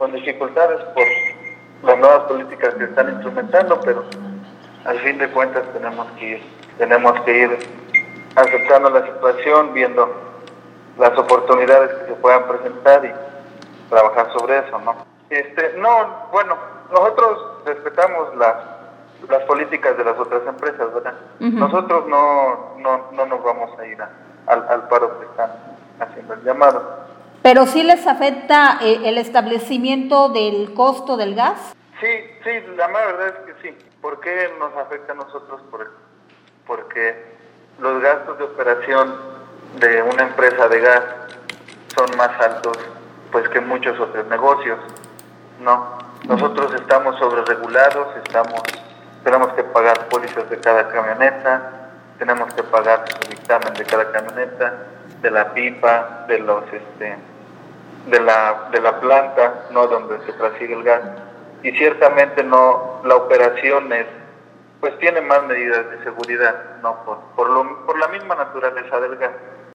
con dificultades por las nuevas políticas que están implementando, pero al fin de cuentas tenemos que ir aceptando la situación, viendo las oportunidades que se puedan presentar y trabajar sobre eso, ¿no? Nosotros respetamos las políticas de las otras empresas, ¿verdad? Uh-huh. Nosotros no nos vamos a ir al paro que están haciendo el llamado. ¿Pero sí les afecta el establecimiento del costo del gas? Sí, la verdad es que sí. ¿Por qué nos afecta a nosotros? Porque los gastos de operación de una empresa de gas son más altos pues que muchos otros negocios, ¿no? Nosotros estamos sobreregulados, tenemos que pagar pólizas de cada camioneta, tenemos que pagar su dictamen de cada camioneta, de la pipa, de la planta, ¿no?, donde se trasiega el gas. Y ciertamente la operación tiene más medidas de seguridad, ¿no?, por la misma naturaleza del gas.